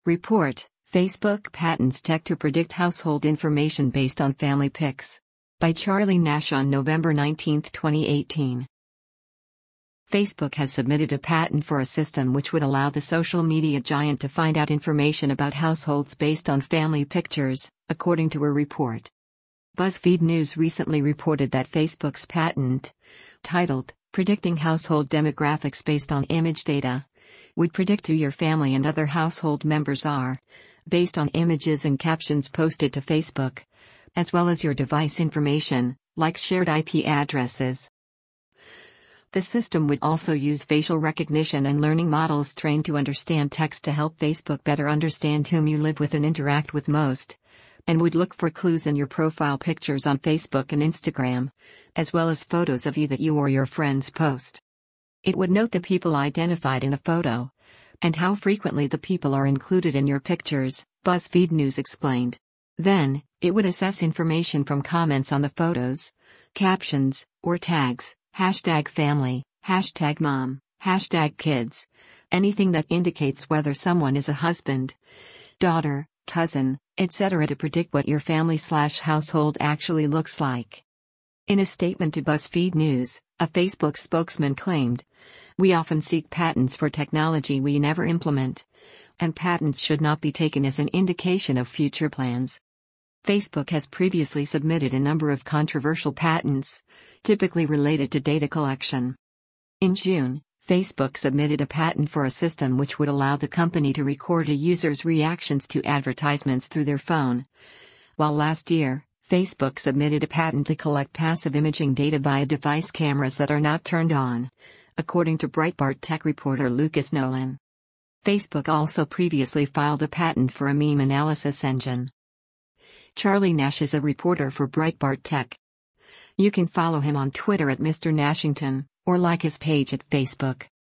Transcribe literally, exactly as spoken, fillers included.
Report: Facebook patents tech to predict household information based on family pics. By Charlie Nash on November nineteenth, twenty eighteen. Facebook has submitted a patent for a system which would allow the social media giant to find out information about households based on family pictures, according to a report. BuzzFeed News recently reported that Facebook's patent, titled Predicting Household Demographics Based on Image Data, would predict who your family and other household members are, based on images and captions posted to Facebook, as well as your device information, like shared I P addresses. The system would also use facial recognition and learning models trained to understand text to help Facebook better understand whom you live with and interact with most, and would look for clues in your profile pictures on Facebook and Instagram, as well as photos of you that you or your friends post. It would note the people identified in a photo, and how frequently the people are included in your pictures, BuzzFeed News explained. Then, it would assess information from comments on the photos, captions, or tags, hashtag family, hashtag mom, hashtag kids, anything that indicates whether someone is a husband, daughter, cousin, et cetera to predict what your family slash household actually looks like. In a statement to BuzzFeed News, a Facebook spokesman claimed, "We often seek patents for technology we never implement, and patents should not be taken as an indication of future plans." Facebook has previously submitted a number of controversial patents, typically related to data collection. In June, Facebook submitted a patent for a system which would allow the company to record a user's reactions to advertisements through their phone. While last year, Facebook submitted a patent to collect passive imaging data via device cameras that are not turned on, according to Breitbart tech reporter Lucas Nolan. Facebook also previously filed a patent for a meme analysis engine. Charlie Nash is a reporter for Breitbart Tech. You can follow him on Twitter at Mister Nashington, or like his page at Facebook.